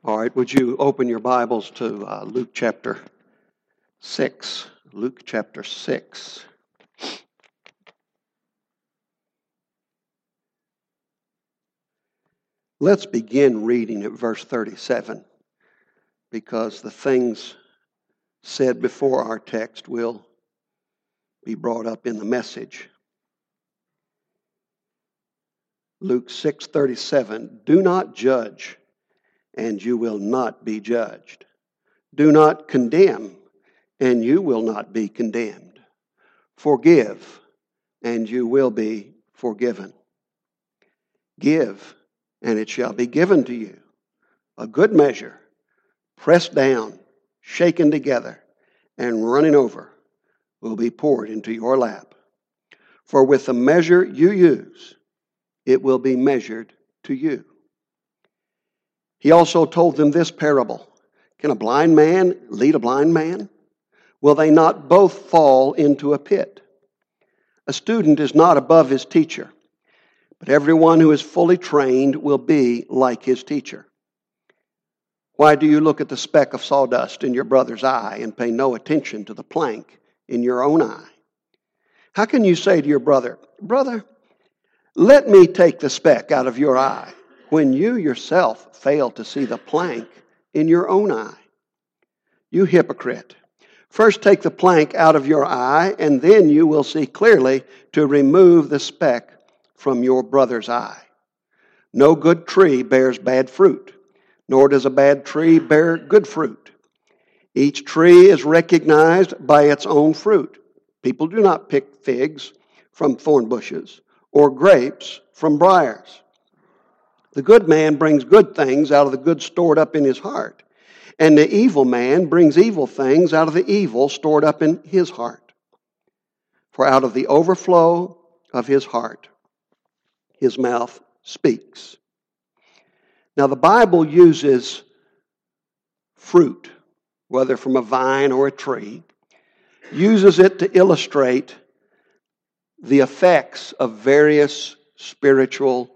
All right, would you open your Bibles to Luke chapter 6? Luke chapter 6. Let's begin reading at verse 37, because the things said before our text will be brought up in the message. Luke 6:37, "Do not judge, and you will not be judged. Do not condemn, and you will not be condemned. Forgive, and you will be forgiven. Give, and it shall be given to you. A good measure, pressed down, shaken together, and running over, will be poured into your lap. For with the measure you use, it will be measured to you." He also told them this parable. "Can a blind man lead a blind man? Will they not both fall into a pit? A student is not above his teacher, but everyone who is fully trained will be like his teacher. Why do you look at the speck of sawdust in your brother's eye and pay no attention to the plank in your own eye? How can you say to your brother, 'Brother, let me take the speck out of your eye,' when you yourself fail to see the plank in your own eye? You hypocrite! First take the plank out of your eye, and then you will see clearly to remove the speck from your brother's eye. No good tree bears bad fruit, nor does a bad tree bear good fruit. Each tree is recognized by its own fruit. People do not pick figs from thorn bushes, or grapes from briars. The good man brings good things out of the good stored up in his heart, and the evil man brings evil things out of the evil stored up in his heart. For out of the overflow of his heart, his mouth speaks." Now the Bible uses fruit, whether from a vine or a tree, uses it to illustrate the effects of various spiritual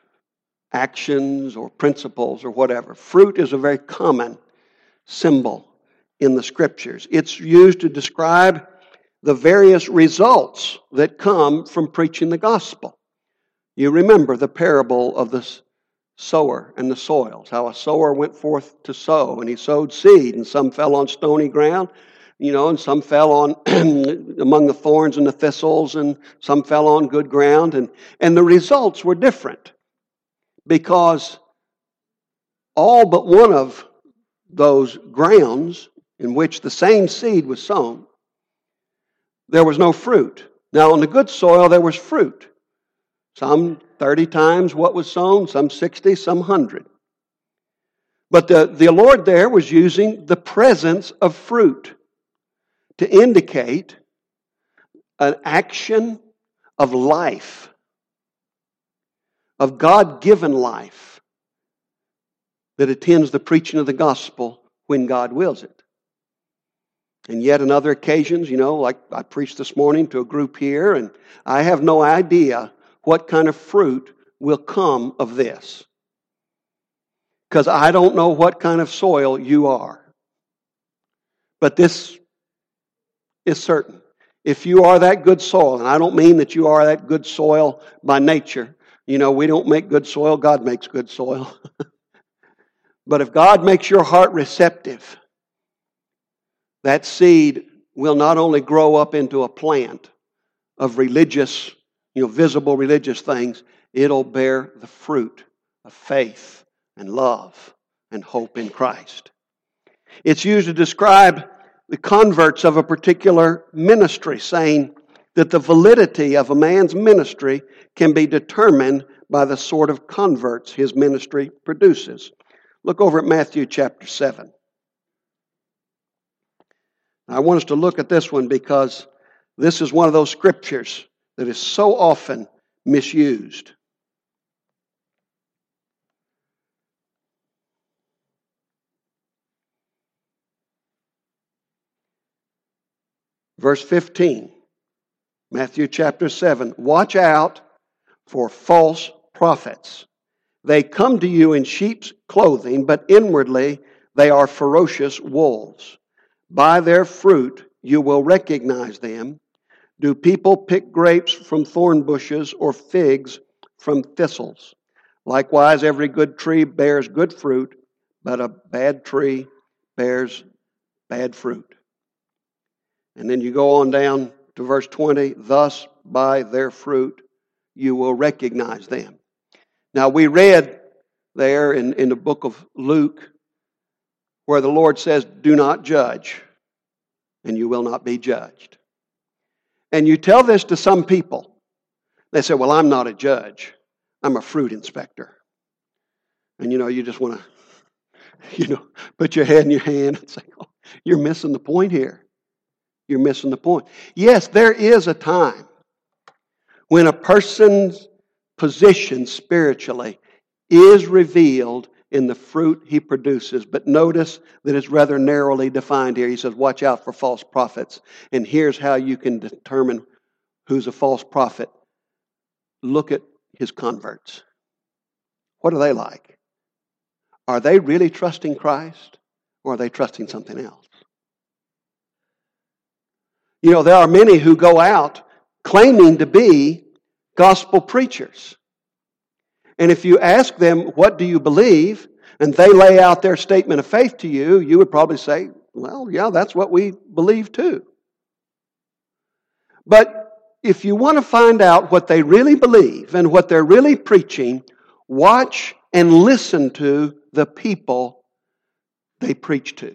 actions or principles or whatever. Fruit is a very common symbol in the Scriptures. It's used to describe the various results that come from preaching the gospel. You remember the parable of the sower and the soils, how a sower went forth to sow, and he sowed seed, and some fell on stony ground, and some fell on among the thorns and the thistles, and some fell on good ground, and the results were different, because all but one of those grounds in which the same seed was sown, there was no fruit. Now, on the good soil, there was fruit. Some 30 times what was sown, some 60, some 100. But the Lord there was using the presence of fruit to indicate an action of life, of God-given life, that attends the preaching of the gospel when God wills it. And yet on other occasions, like I preached this morning to a group here, and I have no idea what kind of fruit will come of this, because I don't know what kind of soil you are. But this is certain. If you are that good soil, and I don't mean that you are that good soil by nature. We don't make good soil, God makes good soil. But if God makes your heart receptive, that seed will not only grow up into a plant of religious, visible religious things, it'll bear the fruit of faith and love and hope in Christ. It's used to describe the converts of a particular ministry, saying that the validity of a man's ministry can be determined by the sort of converts his ministry produces. Look over at Matthew chapter 7. I want us to look at this one because this is one of those scriptures that is so often misused. Verse 15, Matthew chapter 7. "Watch out for false prophets They come to you in sheep's clothing, but inwardly they are ferocious wolves. By their fruit you will recognize them. Do people pick grapes from thorn bushes or figs from thistles? Likewise, every good tree bears good fruit, but a bad tree bears bad fruit. And then you go on down to verse 20. Thus, by their fruit, you will recognize them. Now, we read there in the book of Luke where the Lord says, do not judge, and you will not be judged. And you tell this to some people. They say, well, I'm not a judge. I'm a fruit inspector. And you just want to, put your head in your hand and say, oh, you're missing the point here. You're missing the point. Yes, there is a time when a person's position spiritually is revealed in the fruit he produces. But notice that it's rather narrowly defined here. He says, watch out for false prophets. And here's how you can determine who's a false prophet. Look at his converts. What are they like? Are they really trusting Christ, or are they trusting something else? There are many who go out claiming to be gospel preachers. And if you ask them, what do you believe? And they lay out their statement of faith to you, you would probably say, well, yeah, that's what we believe too. But if you want to find out what they really believe and what they're really preaching, watch and listen to the people they preach to.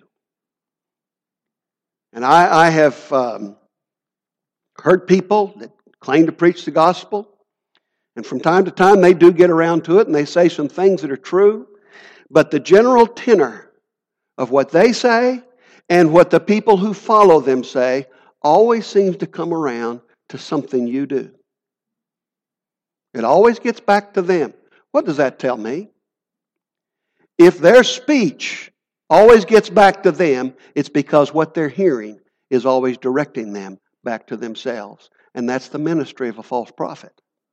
And I have heard people that claim to preach the gospel, and from time to time they do get around to it and they say some things that are true, but the general tenor of what they say and what the people who follow them say always seems to come around to something you do. It always gets back to them. What does that tell me? If their speech always gets back to them, it's because what they're hearing is always directing them back to themselves. And that's the ministry of a false prophet.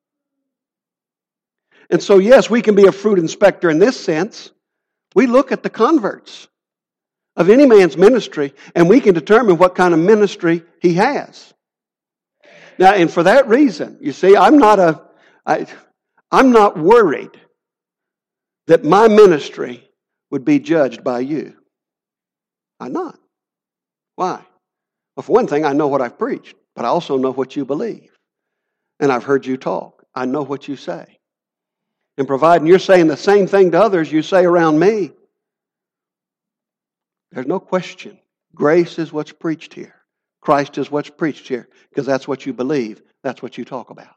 And so, yes, we can be a fruit inspector in this sense. We look at the converts of any man's ministry, and we can determine what kind of ministry he has. Now, and for that reason, you see, I'm not worried that my ministry would be judged by you. I'm not. Why? Well, for one thing, I know what I've preached, but I also know what you believe. And I've heard you talk. I know what you say. And providing you're saying the same thing to others you say around me, there's no question. Grace is what's preached here. Christ is what's preached here, because that's what you believe. That's what you talk about.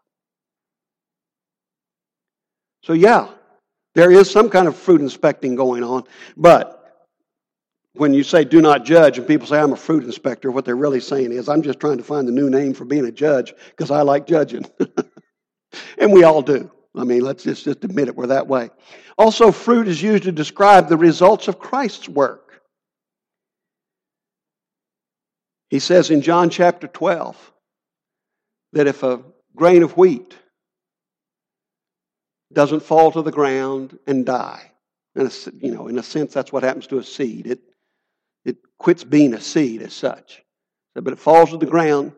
So yeah, there is some kind of fruit inspecting going on, but when you say do not judge and people say I'm a fruit inspector, what they're really saying is I'm just trying to find a new name for being a judge because I like judging. And we all do. I mean, let's just admit it, we're that way. Also, fruit is used to describe the results of Christ's work. He says in John chapter 12 that if a grain of wheat doesn't fall to the ground and die, and in a sense that's what happens to a seed. It quits being a seed as such. But it falls to the ground,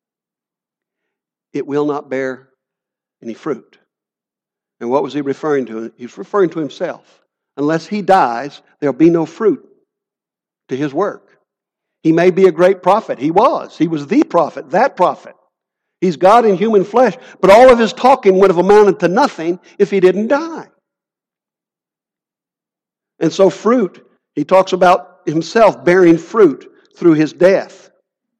it will not bear any fruit. And what was he referring to? He's referring to himself. Unless he dies, there'll be no fruit to his work. He may be a great prophet. He was. He was the prophet, that prophet. He's God in human flesh. But all of his talking would have amounted to nothing if he didn't die. And so fruit, he talks about himself bearing fruit through his death.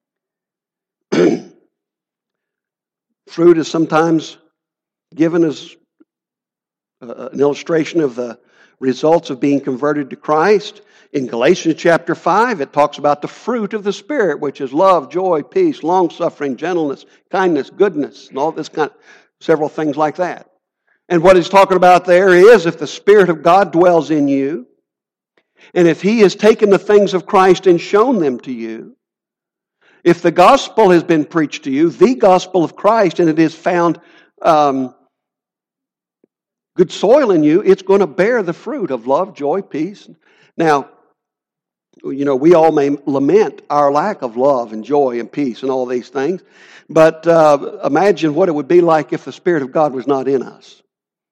Fruit is sometimes given as an illustration of the results of being converted to Christ. In Galatians chapter 5, it talks about the fruit of the Spirit, which is love, joy, peace, long-suffering, gentleness, kindness, goodness, and all this kind of several things like that. And what he's talking about there is if the Spirit of God dwells in you, and if He has taken the things of Christ and shown them to you, if the gospel has been preached to you, the gospel of Christ, and it is found good good soil in you, it's going to bear the fruit of love, joy, peace. Now, we all may lament our lack of love and joy and peace and all these things, but imagine what it would be like if the Spirit of God was not in us.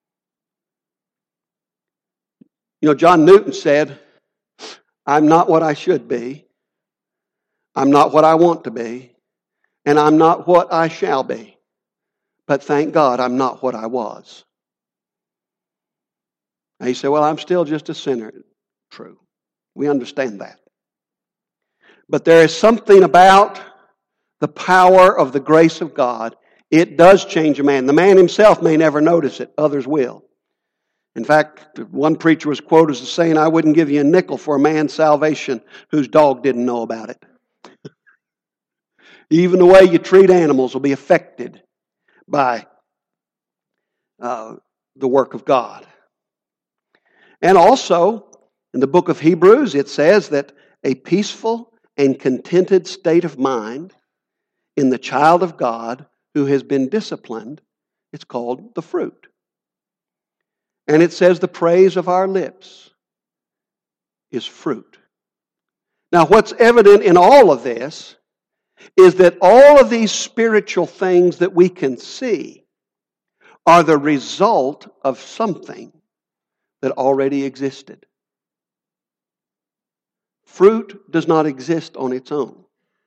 John Newton said, "I'm not what I should be, I'm not what I want to be, and I'm not what I shall be. But thank God I'm not what I was." And he said, "Well, I'm still just a sinner." True. We understand that. But there is something about the power of the grace of God. It does change a man. The man himself may never notice it. Others will. In fact, one preacher was quoted as saying, "I wouldn't give you a nickel for a man's salvation whose dog didn't know about it." Even the way you treat animals will be affected by the work of God. And also, in the book of Hebrews, it says that a peaceful and contented state of mind in the child of God who has been disciplined, it's called the fruit. And it says the praise of our lips is fruit. Now, what's evident in all of this is that all of these spiritual things that we can see are the result of something that already existed. Fruit does not exist on its own.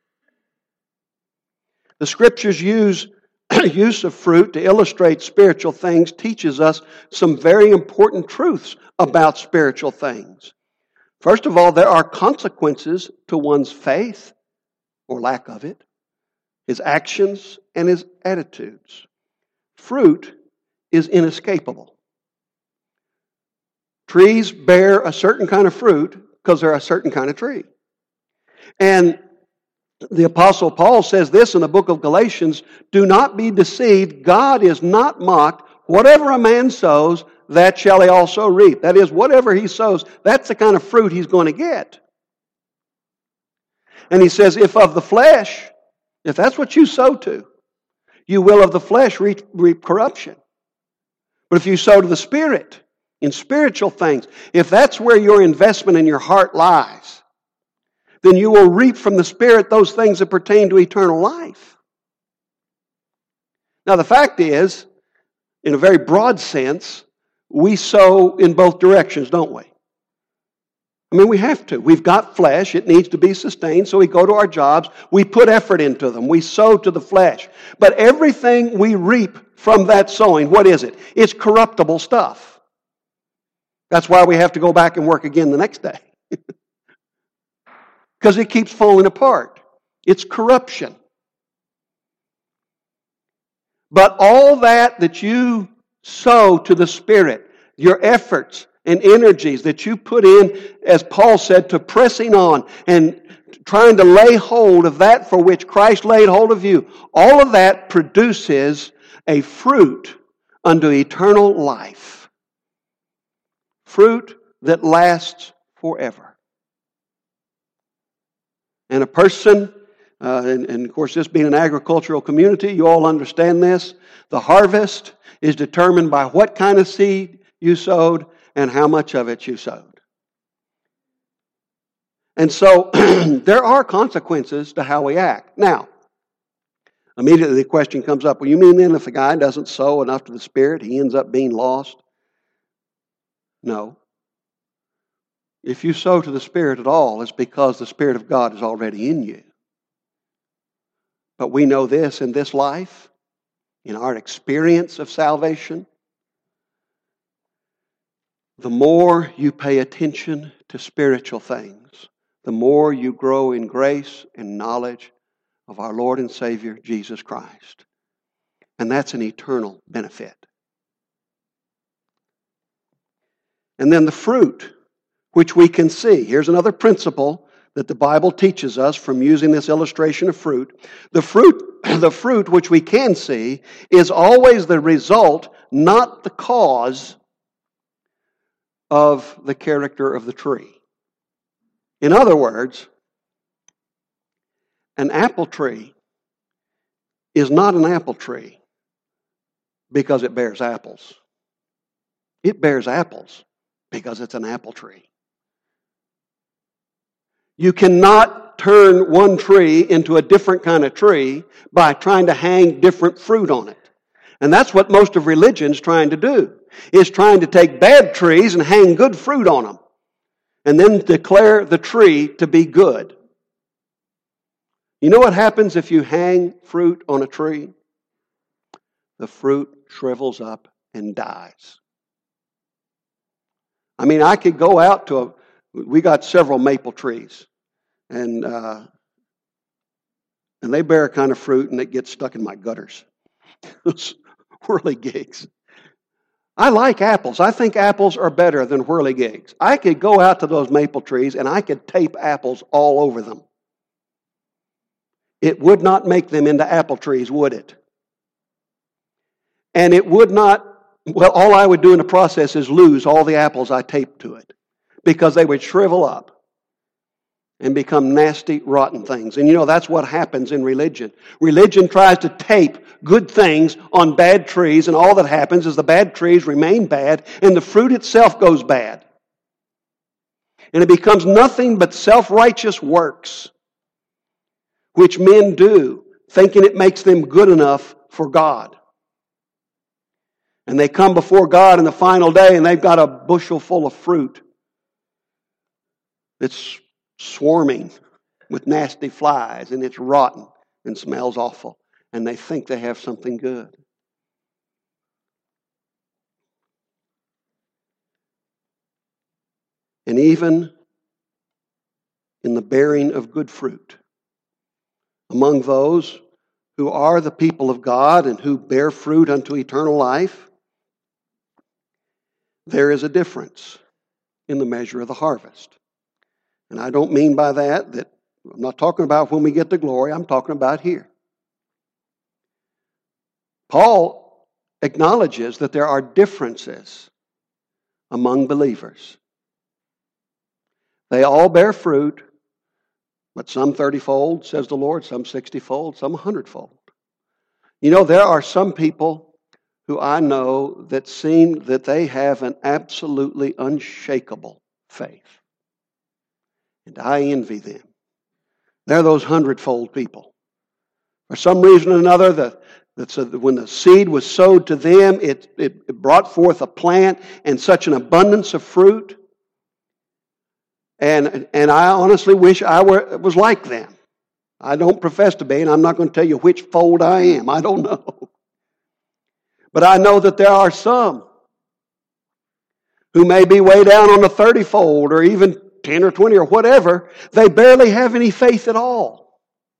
The Scriptures' use of fruit to illustrate spiritual things teaches us some very important truths about spiritual things. First of all, there are consequences to one's faith, or lack of it, his actions, and his attitudes. Fruit is inescapable. Trees bear a certain kind of fruit because they're a certain kind of tree. And the Apostle Paul says this in the book of Galatians, "Do not be deceived, God is not mocked. Whatever a man sows, that shall he also reap." That is, whatever he sows, that's the kind of fruit he's going to get. And he says, if of the flesh, if that's what you sow to, you will of the flesh reap corruption. But if you sow to the Spirit, in spiritual things, if that's where your investment in your heart lies, then you will reap from the Spirit those things that pertain to eternal life. Now, the fact is, in a very broad sense, we sow in both directions, don't we? I mean, we have to. We've got flesh. It needs to be sustained, so we go to our jobs. We put effort into them. We sow to the flesh. But everything we reap from that sowing, what is it? It's corruptible stuff. That's why we have to go back and work again the next day. Because it keeps falling apart. It's corruption. But all that you sow to the Spirit, your efforts and energies that you put in, as Paul said, to pressing on and trying to lay hold of that for which Christ laid hold of you, all of that produces a fruit unto eternal life. Fruit that lasts forever. And a person, and of course this being an agricultural community, you all understand this, the harvest is determined by what kind of seed you sowed and how much of it you sowed. And so there are consequences to how we act. Now, immediately the question comes up, well, you mean then if a guy doesn't sow enough to the Spirit, he ends up being lost? No. If you sow to the Spirit at all, it's because the Spirit of God is already in you. But we know this in this life, in our experience of salvation, the more you pay attention to spiritual things, the more you grow in grace and knowledge of our Lord and Savior, Jesus Christ. And that's an eternal benefit. And then the fruit, which we can see. Here's another principle that the Bible teaches us from using this illustration of fruit. The fruit which we can see is always the result, not the cause of the character of the tree. In other words, an apple tree is not an apple tree because it bears apples. It bears apples because it's an apple tree. You cannot turn one tree into a different kind of tree by trying to hang different fruit on it. And that's what most of religion's trying to do, is trying to take bad trees and hang good fruit on them, and then declare the tree to be good. You know what happens if you hang fruit on a tree? The fruit shrivels up and dies. I mean, I could go out to we got several maple trees, and they bear a kind of fruit, and it gets stuck in my gutters. Those whirligigs. I like apples. I think apples are better than whirligigs. I could go out to those maple trees, and I could tape apples all over them. It would not make them into apple trees, would it? And it would not, well, all I would do in the process is lose all the apples I taped to it, because they would shrivel up and become nasty, rotten things. And you know, that's what happens in religion. Religion tries to tape good things on bad trees, and all that happens is the bad trees remain bad, and the fruit itself goes bad. And it becomes nothing but self-righteous works, which men do, thinking it makes them good enough for God. And they come before God in the final day, and they've got a bushel full of fruit that's swarming with nasty flies, and it's rotten and smells awful. And they think they have something good. And even in the bearing of good fruit, among those who are the people of God and who bear fruit unto eternal life, there is a difference in the measure of the harvest. And I don't mean by that I'm not talking about when we get to glory, I'm talking about here. Paul acknowledges that there are differences among believers. They all bear fruit, but some 30-fold, says the Lord, some 60-fold, some 100-fold. You know, there are some people who I know that seem that they have an absolutely unshakable faith. And I envy them. They're those 100-fold people. For some reason or another, when the seed was sowed to them, it brought forth a plant and such an abundance of fruit. And I honestly wish I was like them. I don't profess to be, and I'm not going to tell you which fold I am. I don't know. But I know that there are some who may be way down on the 30-fold or even 10 or 20 or whatever. They barely have any faith at all.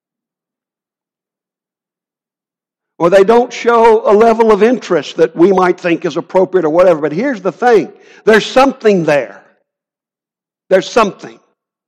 Or they don't show a level of interest that we might think is appropriate or whatever. But here's the thing. There's something there. There's something.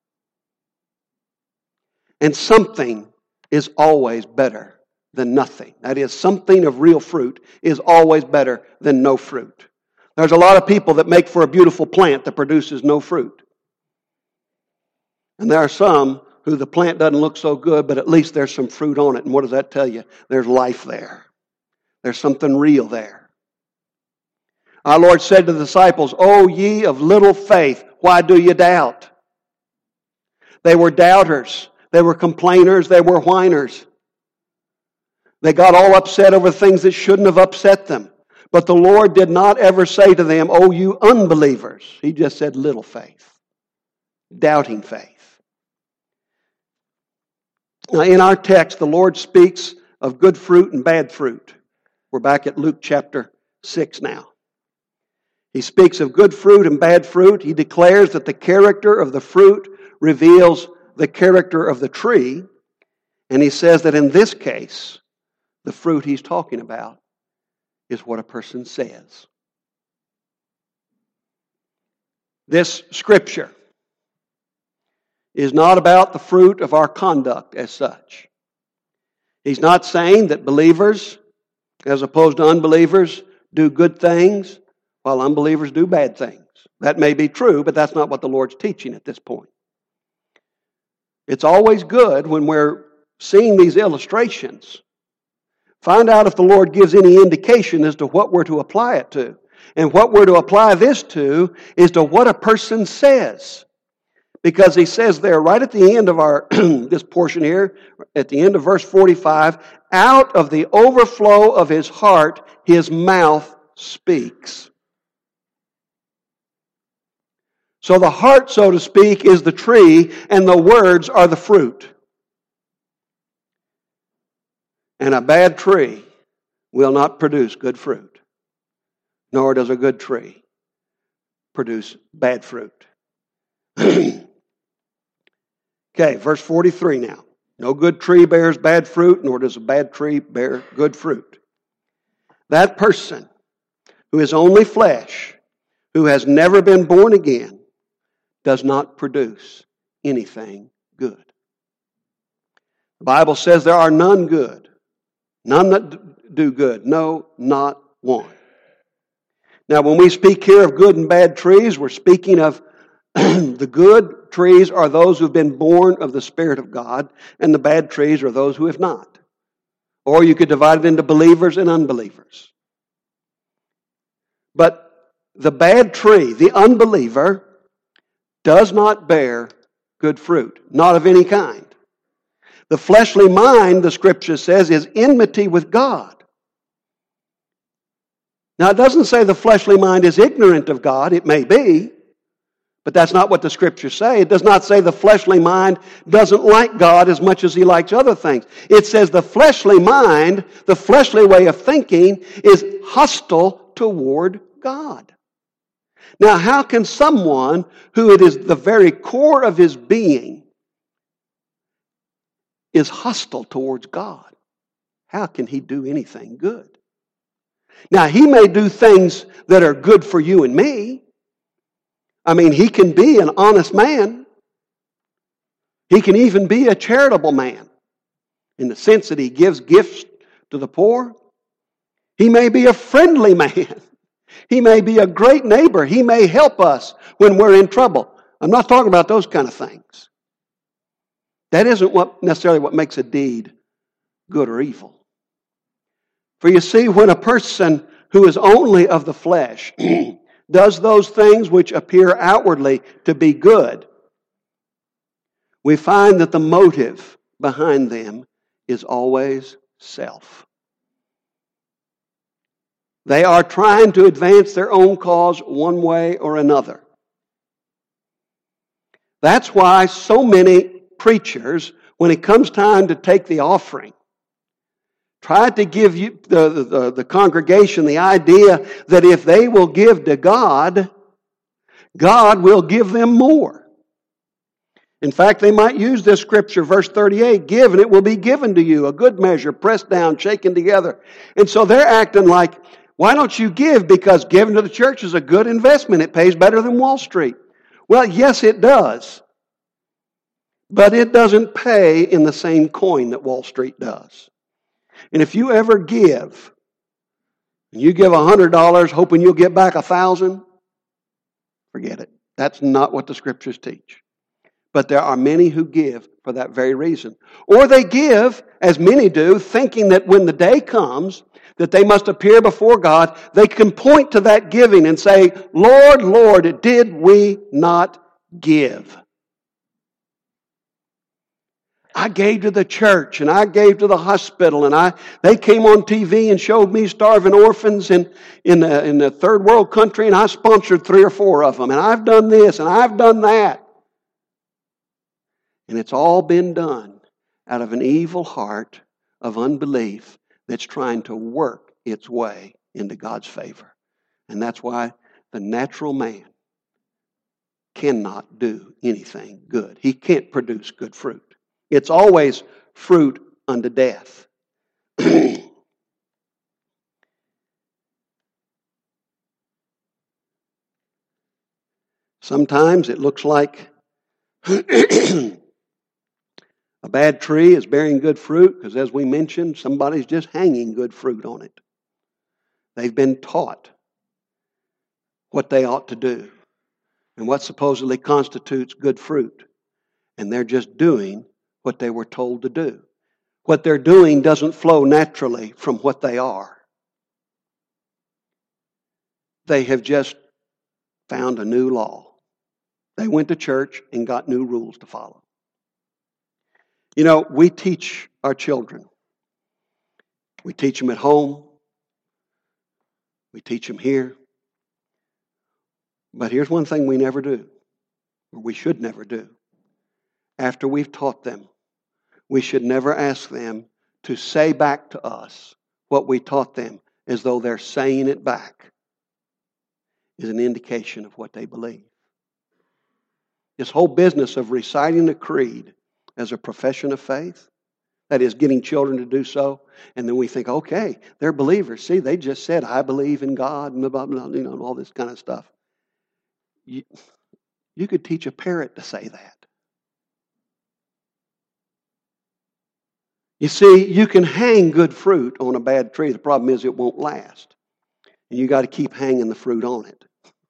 And something is always better than nothing. That is, something of real fruit is always better than no fruit. There's a lot of people that make for a beautiful plant that produces no fruit. And there are some who the plant doesn't look so good, but at least there's some fruit on it. And what does that tell you? There's life there. There's something real there. Our Lord said to the disciples, "O ye of little faith, why do you doubt?" They were doubters. They were complainers. They were whiners. They got all upset over things that shouldn't have upset them. But the Lord did not ever say to them, "Oh, you unbelievers." He just said little faith. Doubting faith. Now, in our text, the Lord speaks of good fruit and bad fruit. We're back at Luke chapter 6 now. He speaks of good fruit and bad fruit. He declares that the character of the fruit reveals the character of the tree. And he says that in this case, the fruit he's talking about is what a person says. This scripture is not about the fruit of our conduct as such. He's not saying that believers, as opposed to unbelievers, do good things while unbelievers do bad things. That may be true, but that's not what the Lord's teaching at this point. It's always good when we're seeing these illustrations. Find out if the Lord gives any indication as to what we're to apply it to. And what we're to apply this to is to what a person says. Because he says there right at the end of our this portion here, at the end of verse 45, out of the overflow of his heart, his mouth speaks. So the heart, so to speak, is the tree, and the words are the fruit. And a bad tree will not produce good fruit, nor does a good tree produce bad fruit. Okay, verse 43 now. No good tree bears bad fruit, nor does a bad tree bear good fruit. That person who is only flesh, who has never been born again, does not produce anything good. The Bible says there are none good, none that do good, no, not one. Now, when we speak here of good and bad trees, we're speaking of the good trees are those who have been born of the Spirit of God, and the bad trees are those who have not. Or you could divide it into believers and unbelievers. But the bad tree, the unbeliever, does not bear good fruit, not of any kind. The fleshly mind, the Scripture says, is enmity with God. Now, it doesn't say the fleshly mind is ignorant of God. It may be, but that's not what the Scriptures say. It does not say the fleshly mind doesn't like God as much as he likes other things. It says the fleshly mind, the fleshly way of thinking, is hostile toward God. Now, how can someone who it is the very core of his being is hostile towards God, how can he do anything good? Now, he may do things that are good for you and me. I mean, he can be an honest man. He can even be a charitable man in the sense that he gives gifts to the poor. He may be a friendly man. He may be a great neighbor. He may help us when we're in trouble. I'm not talking about those kind of things. That isn't necessarily what makes a deed good or evil. For you see, when a person who is only of the flesh does those things which appear outwardly to be good, we find that the motive behind them is always self. They are trying to advance their own cause one way or another. That's why so many preachers, when it comes time to take the offering, try to give you the congregation the idea that if they will give to God, God will give them more. In fact, they might use this scripture, verse 38, give and it will be given to you, a good measure, pressed down, shaken together. And so they're acting like, why don't you give? Because giving to the church is a good investment. It pays better than Wall Street. Well, yes, it does. But it doesn't pay in the same coin that Wall Street does. And if you ever give, and you give $100 hoping you'll get back 1,000, forget it. That's not what the Scriptures teach. But there are many who give for that very reason. Or they give, as many do, thinking that when the day comes that they must appear before God, they can point to that giving and say, Lord, Lord, did we not give? I gave to the church and I gave to the hospital and they came on TV and showed me starving orphans in the third world country and I sponsored 3 or 4 of them and I've done this and I've done that. And it's all been done out of an evil heart of unbelief that's trying to work its way into God's favor. And that's why the natural man cannot do anything good. He can't produce good fruit. It's always fruit unto death. Sometimes it looks like a bad tree is bearing good fruit because, as we mentioned, somebody's just hanging good fruit on it. They've been taught what they ought to do and what supposedly constitutes good fruit. And they're just doing what they were told to do. What they're doing doesn't flow naturally from what they are. they have just found a new law. They went to church and got new rules to follow. You know, we teach our children. We teach them at home. We teach them here. But here's one thing we never do, or we should never do. After we've taught them, we should never ask them to say back to us what we taught them as though they're saying it back is an indication of what they believe. This whole business of reciting the creed as a profession of faith, that is, getting children to do so, and then we think, okay, they're believers. See, they just said, I believe in God, and blah, blah, blah, and all this kind of stuff. You could teach a parrot to say that. You see, you can hang good fruit on a bad tree. The problem is it won't last. And you got to keep hanging the fruit on it.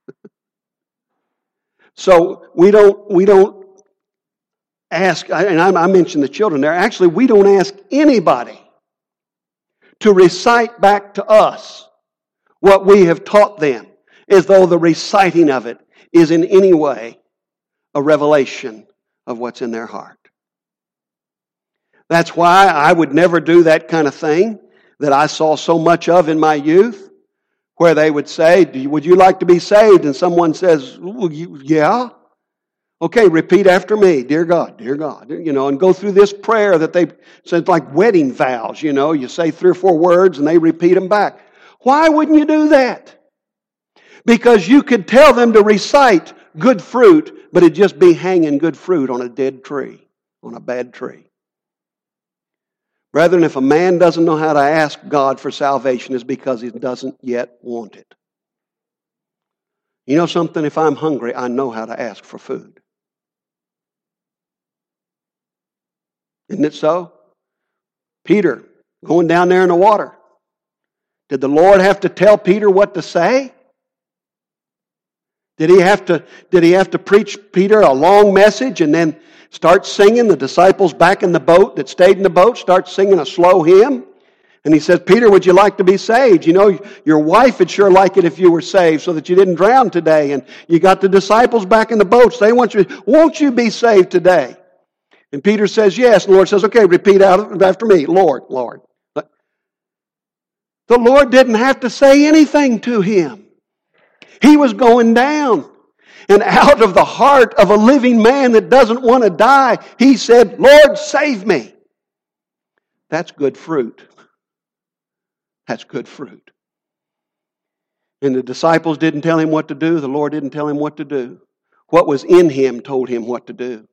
So we don't ask, and I mentioned the children there, actually we don't ask anybody to recite back to us what we have taught them, as though the reciting of it is in any way a revelation of what's in their heart. That's why I would never do that kind of thing that I saw so much of in my youth, where they would say, would you like to be saved? And someone says, yeah. Okay, repeat after me. Dear God, and go through this prayer that they said, like wedding vows, you say 3 or 4 words and they repeat them back. Why wouldn't you do that? Because you could tell them to recite good fruit, but it'd just be hanging good fruit on a dead tree, on a bad tree. Brethren, if a man doesn't know how to ask God for salvation, it's because he doesn't yet want it. You know something? If I'm hungry, I know how to ask for food. Isn't it so? Peter, going down there in the water. Did the Lord have to tell Peter what to say? Did he have to preach Peter a long message and then start singing? The disciples back in the boat that stayed in the boat start singing a slow hymn. And he says, Peter, would you like to be saved? Your wife would sure like it if you were saved so that you didn't drown today. And you got the disciples back in the boat. So they want you, won't you be saved today? And Peter says, yes. And the Lord says, okay, repeat out after me. Lord. But the Lord didn't have to say anything to him. He was going down. And out of the heart of a living man that doesn't want to die, he said, Lord, save me. That's good fruit. That's good fruit. And the disciples didn't tell him what to do. The Lord didn't tell him what to do. What was in him told him what to do.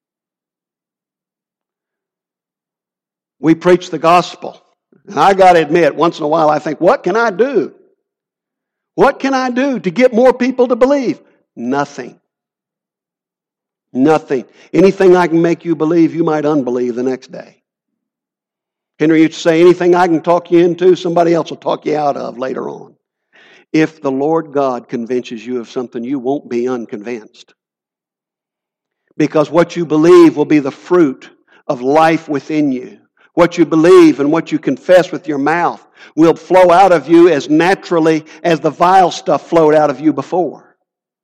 We preach the gospel. And I got to admit, once in a while I think, what can I do? What can I do to get more people to believe? Nothing. Nothing. Anything I can make you believe, you might unbelieve the next day. Henry used to say, anything I can talk you into, somebody else will talk you out of later on. If the Lord God convinces you of something, you won't be unconvinced. Because what you believe will be the fruit of life within you. What you believe and what you confess with your mouth will flow out of you as naturally as the vile stuff flowed out of you before.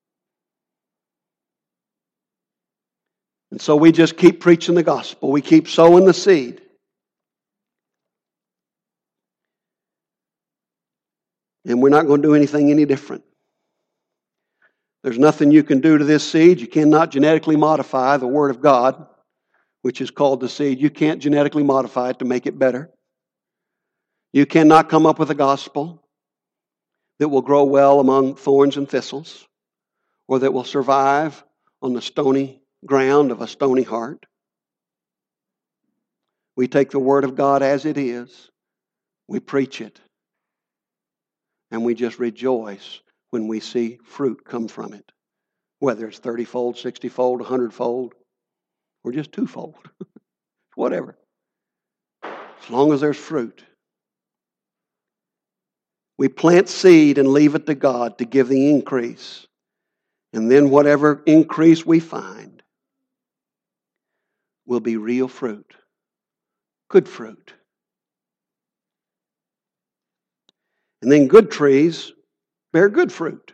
And so we just keep preaching the gospel. We keep sowing the seed. And we're not going to do anything any different. There's nothing you can do to this seed. You cannot genetically modify the Word of God, which is called the seed. You can't genetically modify it to make it better. You cannot come up with a gospel that will grow well among thorns and thistles, or that will survive on the stony ground of a stony heart. We take the Word of God as it is, we preach it, and we just rejoice when we see fruit come from it, whether it's 30-fold, 60-fold, 100-fold, or just 2-fold, whatever. As long as there's fruit. We plant seed and leave it to God to give the increase. And then whatever increase we find will be real fruit. Good fruit. And then good trees bear good fruit.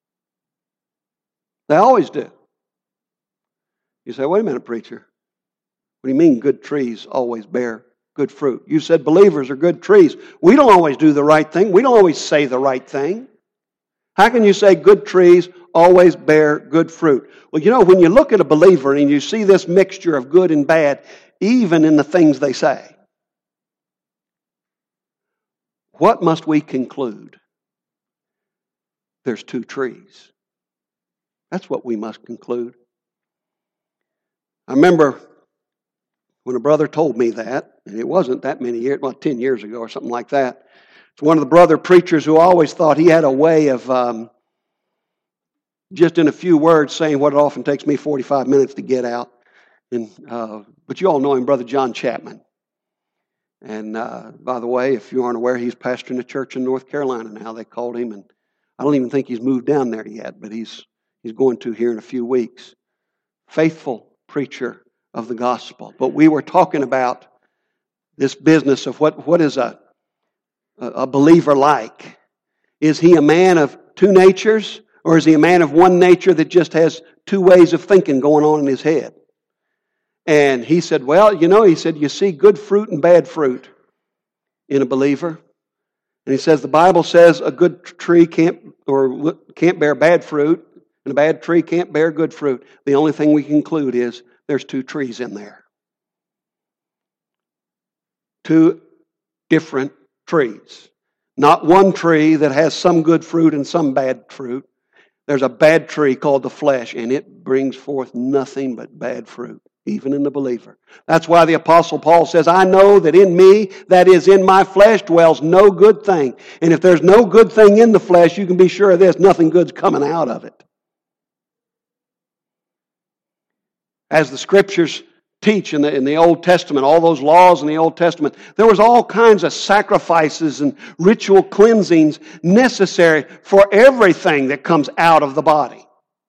They always do. You say, wait a minute, preacher. What do you mean good trees always bear good fruit? You said believers are good trees. We don't always do the right thing. We don't always say the right thing. How can you say good trees always bear good fruit? Well, you know, when you look at a believer and you see this mixture of good and bad, even in the things they say, what must we conclude? There's two trees. That's what we must conclude. I remember when a brother told me that, and it wasn't that many years, 10 years ago or something like that. It's one of the brother preachers who always thought he had a way of just in a few words saying what it often takes me 45 minutes to get out. But you all know him, Brother John Chapman. And by the way, if you aren't aware, he's pastoring a church in North Carolina now. They called him, and I don't even think he's moved down there yet, but he's going to here in a few weeks. Faithful preacher of the gospel. But we were talking about this business of what is a believer like. Is he a man of two natures, or is he a man of one nature that just has two ways of thinking going on in his head? And he said, well, you see good fruit and bad fruit in a believer. And he says the Bible says a good tree can't bear bad fruit, and a bad tree can't bear good fruit. The only thing we conclude is there's two trees in there. Two different trees. Not one tree that has some good fruit and some bad fruit. There's a bad tree called the flesh, and it brings forth nothing but bad fruit, even in the believer. That's why the Apostle Paul says, I know that in me, that is in my flesh, dwells no good thing. And if there's no good thing in the flesh, you can be sure of this, nothing good's coming out of it. As the Scriptures teach in the Old Testament, all those laws in the Old Testament, there was all kinds of sacrifices and ritual cleansings necessary for everything that comes out of the body.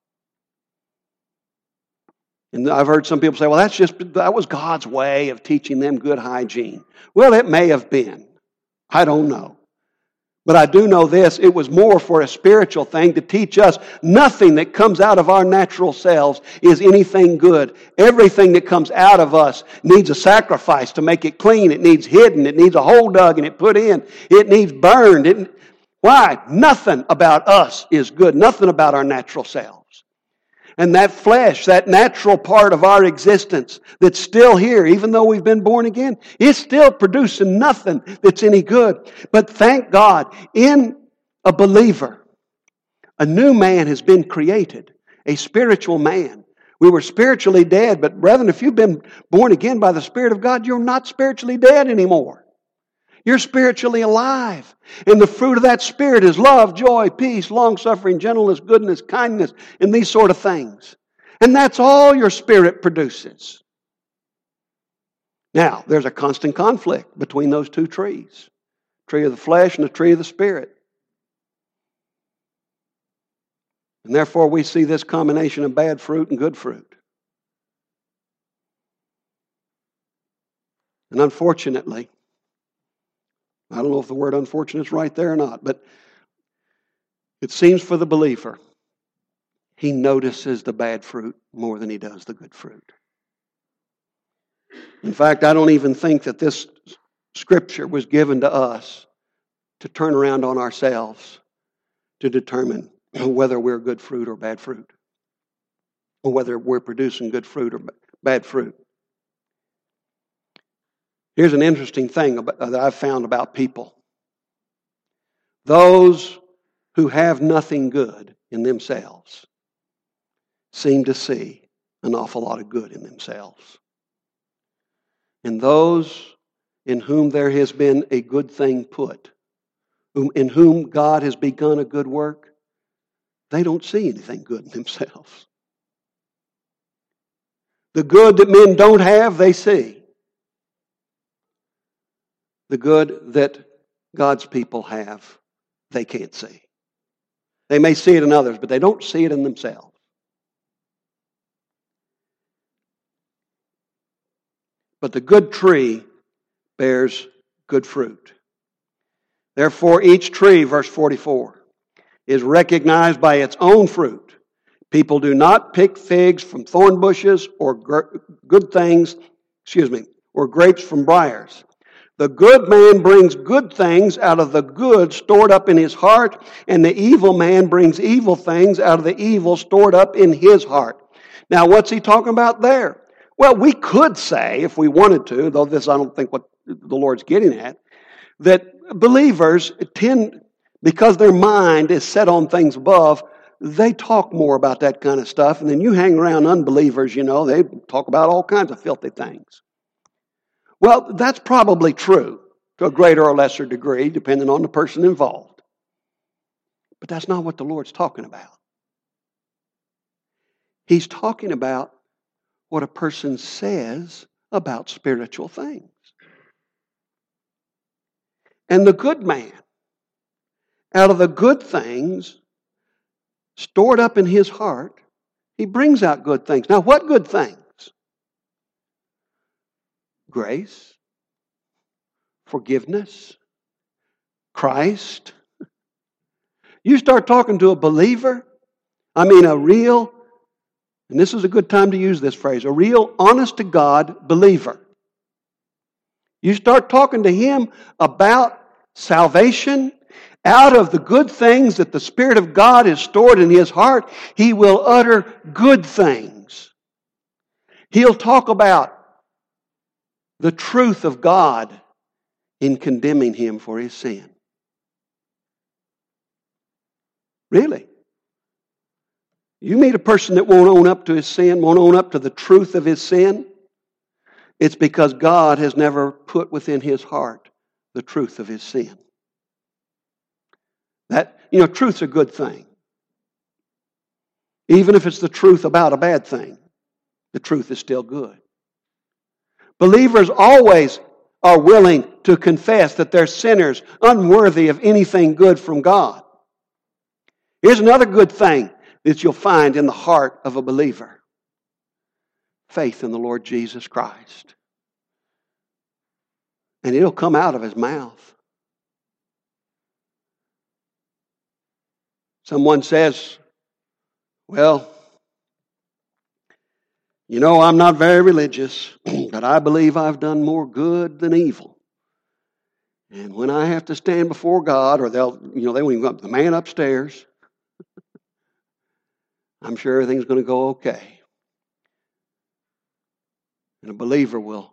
And I've heard some people say, well, that was God's way of teaching them good hygiene. Well, it may have been. I don't know. But I do know this, it was more for a spiritual thing to teach us nothing that comes out of our natural selves is anything good. Everything that comes out of us needs a sacrifice to make it clean. It needs hidden. It needs a hole dug and it put in. It needs burned. Why? Nothing about us is good. Nothing about our natural selves. And that flesh, that natural part of our existence that's still here, even though we've been born again, is still producing nothing that's any good. But thank God, in a believer, a new man has been created, a spiritual man. We were spiritually dead, but brethren, if you've been born again by the Spirit of God, you're not spiritually dead anymore. You're spiritually alive. And the fruit of that Spirit is love, joy, peace, long-suffering, gentleness, goodness, kindness, and these sort of things. And that's all your Spirit produces. Now, there's a constant conflict between those two trees. The tree of the flesh and the tree of the Spirit. And therefore we see this combination of bad fruit and good fruit. And unfortunately, I don't know if the word unfortunate is right there or not, but it seems for the believer, he notices the bad fruit more than he does the good fruit. In fact, I don't even think that this Scripture was given to us to turn around on ourselves to determine whether we're good fruit or bad fruit, or whether we're producing good fruit or bad fruit. Here's an interesting thing that I've found about people. Those who have nothing good in themselves seem to see an awful lot of good in themselves. And those in whom there has been a good thing put, in whom God has begun a good work, they don't see anything good in themselves. The good that men don't have, they see. The good that God's people have, they can't see. They may see it in others, but they don't see it in themselves. But the good tree bears good fruit. Therefore, each tree, verse 44, is recognized by its own fruit. People do not pick figs from thorn bushes or or grapes from briars. The good man brings good things out of the good stored up in his heart, and the evil man brings evil things out of the evil stored up in his heart. Now, what's he talking about there? Well, we could say, if we wanted to, though this I don't think what the Lord's getting at, that believers tend, because their mind is set on things above, they talk more about that kind of stuff. And then you hang around unbelievers, they talk about all kinds of filthy things. Well, that's probably true to a greater or lesser degree, depending on the person involved. But that's not what the Lord's talking about. He's talking about what a person says about spiritual things. And the good man, out of the good things stored up in his heart, he brings out good things. Now, what good things? Grace, forgiveness, Christ. You start talking to a believer, a real, and this is a good time to use this phrase, a real honest-to-God believer. You start talking to him about salvation, out of the good things that the Spirit of God has stored in his heart, he will utter good things. He'll talk about the truth of God in condemning him for his sin. Really? You meet a person that won't own up to his sin, won't own up to the truth of his sin, it's because God has never put within his heart the truth of his sin. Truth's a good thing. Even if it's the truth about a bad thing, the truth is still good. Believers always are willing to confess that they're sinners, unworthy of anything good from God. Here's another good thing that you'll find in the heart of a believer. Faith in the Lord Jesus Christ. And it'll come out of his mouth. Someone says, well, I'm not very religious, but I believe I've done more good than evil. And when I have to stand before God, or they won't even go up, the man upstairs, I'm sure everything's going to go okay. And a believer will,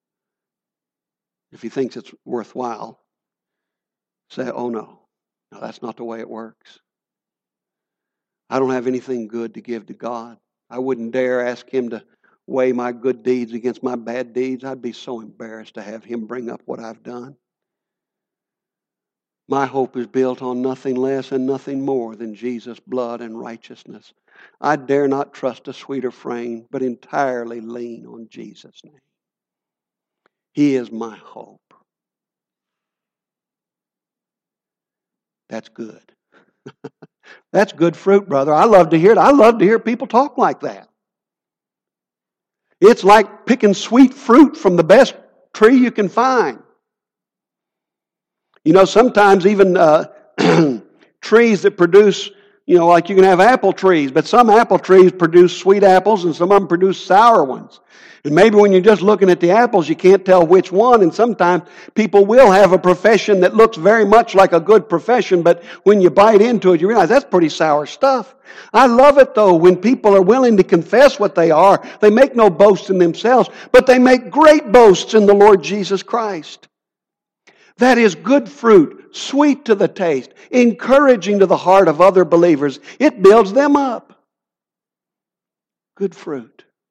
if he thinks it's worthwhile, say, oh no, that's not the way it works. I don't have anything good to give to God. I wouldn't dare ask him to weigh my good deeds against my bad deeds. I'd be so embarrassed to have him bring up what I've done. My hope is built on nothing less and nothing more than Jesus' blood and righteousness. I dare not trust a sweeter frame, but entirely lean on Jesus' name. He is my hope. That's good. That's good fruit, brother. I love to hear it. I love to hear people talk like that. It's like picking sweet fruit from the best tree you can find. Sometimes even trees that produce, like you can have apple trees, but some apple trees produce sweet apples and some of them produce sour ones. And maybe when you're just looking at the apples, you can't tell which one. And sometimes people will have a profession that looks very much like a good profession, but when you bite into it, you realize that's pretty sour stuff. I love it, though, when people are willing to confess what they are. They make no boast in themselves, but they make great boasts in the Lord Jesus Christ. That is good fruit, sweet to the taste, encouraging to the heart of other believers. It builds them up. Good fruit.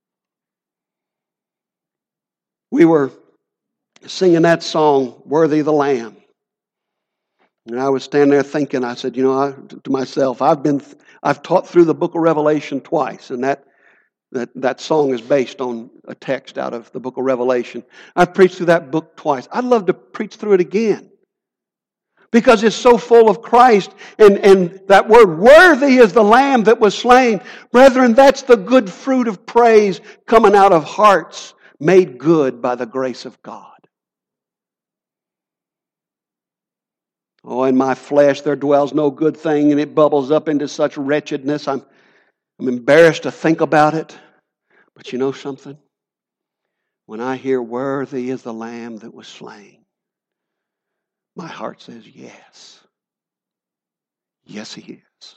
We were singing that song, Worthy the Lamb. And I was standing there thinking, I said, to myself, I've taught through the book of Revelation twice, and that song is based on a text out of the book of Revelation. I've preached through that book twice. I'd love to preach through it again. Because it's so full of Christ, and that word, worthy is the Lamb that was slain. Brethren, that's the good fruit of praise coming out of hearts made good by the grace of God. Oh, in my flesh there dwells no good thing, and it bubbles up into such wretchedness. I'm embarrassed to think about it. But you know something? When I hear, worthy is the Lamb that was slain, my heart says, yes. Yes, He is.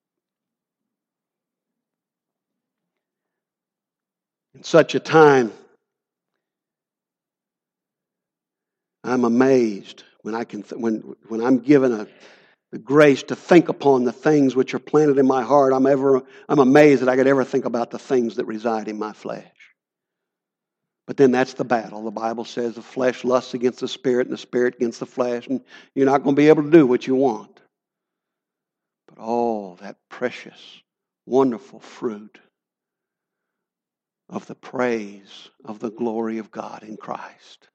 In such a time, I'm amazed when when I'm given the grace to think upon the things which are planted in my heart. I'm amazed that I could ever think about the things that reside in my flesh. But then that's the battle. The Bible says the flesh lusts against the Spirit and the Spirit against the flesh, and you're not going to be able to do what you want. But oh, that precious, wonderful fruit of the praise of the glory of God in Christ.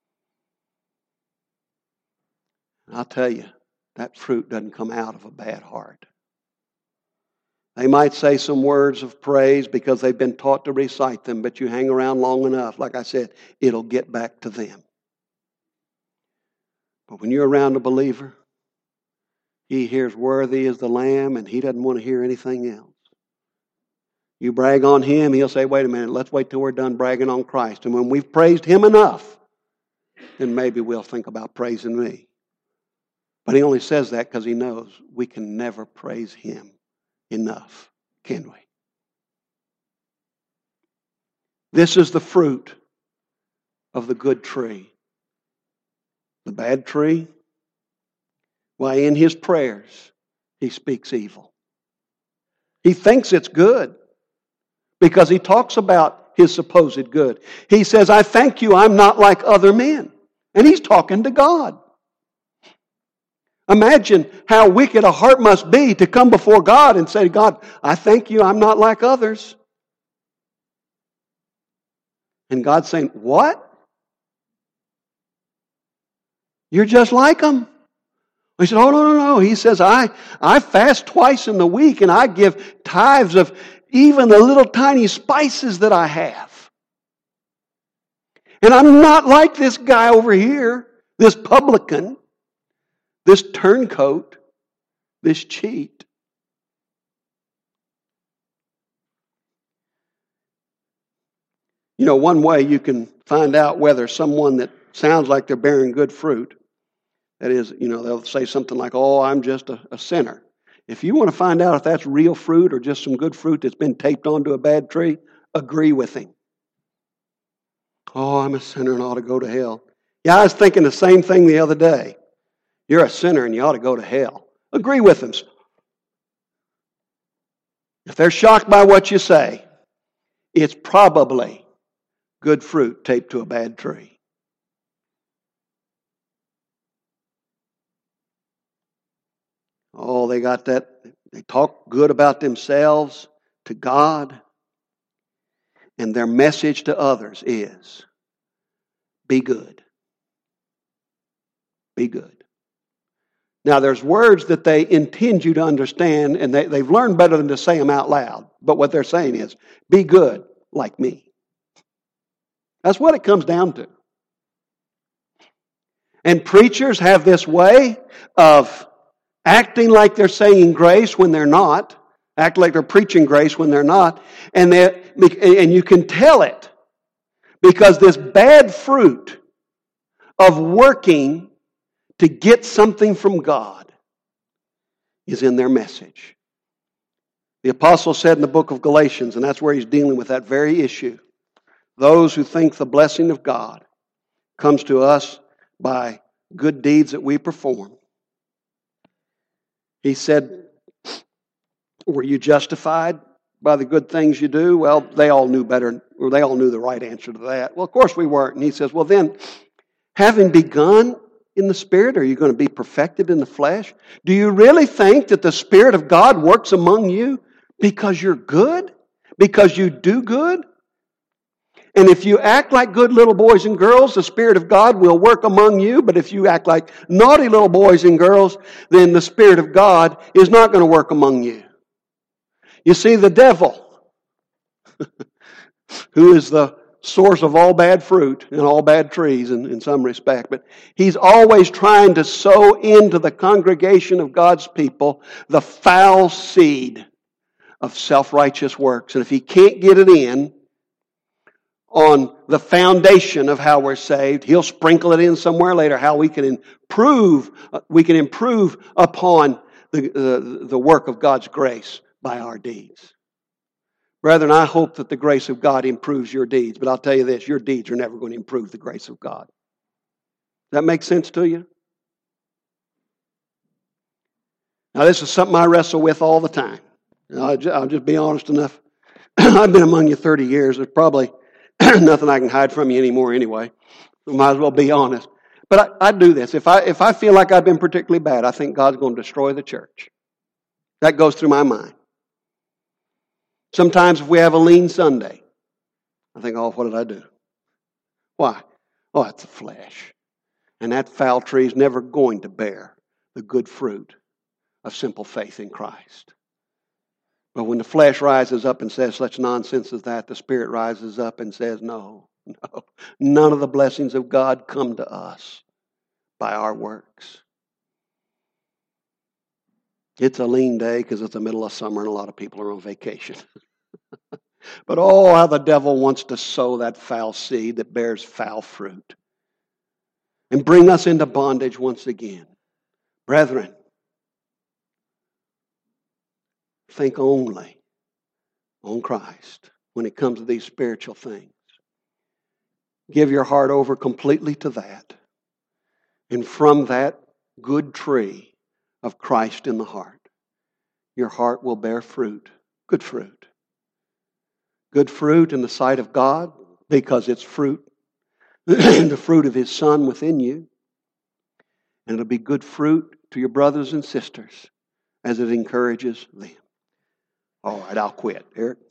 And I'll tell you, that fruit doesn't come out of a bad heart. They might say some words of praise because they've been taught to recite them, but you hang around long enough, like I said, it'll get back to them. But when you're around a believer, he hears worthy is the Lamb, and he doesn't want to hear anything else. You brag on him, he'll say, wait a minute, let's wait till we're done bragging on Christ. And when we've praised him enough, then maybe we'll think about praising me. But he only says that because he knows we can never praise him enough, can we? This is the fruit of the good tree. The bad tree, why, in his prayers, he speaks evil. He thinks it's good because he talks about his supposed good. He says, I thank you, I'm not like other men. And he's talking to God. Imagine how wicked a heart must be to come before God and say, God, I thank you, I'm not like others. And God's saying, what? You're just like them. He said, oh, no. He says, I fast twice in the week and I give tithes of even the little tiny spices that I have. And I'm not like this guy over here, this publican, this turncoat, this cheat. You know, one way you can find out whether someone that sounds like they're bearing good fruit, that is, you know, they'll say something like, oh, I'm just a sinner. If you want to find out if that's real fruit or just some good fruit that's been taped onto a bad tree, agree with him. Oh, I'm a sinner and ought to go to hell. Yeah, I was thinking the same thing the other day. You're a sinner and you ought to go to hell. Agree with them. If they're shocked by what you say, it's probably good fruit taped to a bad tree. Oh, they got that. They talk good about themselves to God. And their message to others is, be good. Be good. Now, there's words that they intend you to understand, and they've learned better than to say them out loud. But what they're saying is, be good like me. That's what it comes down to. And preachers have this way of acting like they're saying grace when they're not, act like they're preaching grace when they're not, and you can tell it because this bad fruit of working to get something from God is in their message. The apostle said in the book of Galatians, and that's where he's dealing with that very issue, those who think the blessing of God comes to us by good deeds that we perform. He said, were you justified by the good things you do? Well, they all knew better, or they all knew the right answer to that. Well, of course we weren't. And he says, well then, having begun in the Spirit, are you going to be perfected in the flesh? Do you really think that the Spirit of God works among you because you're good? Because you do good? And if you act like good little boys and girls, the Spirit of God will work among you. But if you act like naughty little boys and girls, then the Spirit of God is not going to work among you. You see, the devil, who is the source of all bad fruit and all bad trees in some respect. But he's always trying to sow into the congregation of God's people the foul seed of self-righteous works. And if he can't get it in on the foundation of how we're saved, he'll sprinkle it in somewhere later, how we can improve upon the work of God's grace by our deeds. Brethren, I hope that the grace of God improves your deeds. But I'll tell you this, your deeds are never going to improve the grace of God. Does that make sense to you? Now, this is something I wrestle with all the time. I'll just be honest enough. I've been among you 30 years. There's probably nothing I can hide from you anymore anyway. So might as well be honest. But I do this. If I feel like I've been particularly bad, I think God's going to destroy the church. That goes through my mind. Sometimes if we have a lean Sunday, I think, oh, what did I do? Why? Oh, it's the flesh. And that foul tree is never going to bear the good fruit of simple faith in Christ. But when the flesh rises up and says such nonsense as that, the Spirit rises up and says, no, none of the blessings of God come to us by our works. It's a lean day because it's the middle of summer and a lot of people are on vacation. But oh, how the devil wants to sow that foul seed that bears foul fruit and bring us into bondage once again. Brethren, think only on Christ when it comes to these spiritual things. Give your heart over completely to that. And from that good tree of Christ in the heart, your heart will bear fruit, good fruit. Good fruit in the sight of God because it's fruit, the fruit of His Son within you. And it'll be good fruit to your brothers and sisters as it encourages them. All right, I'll quit. Eric?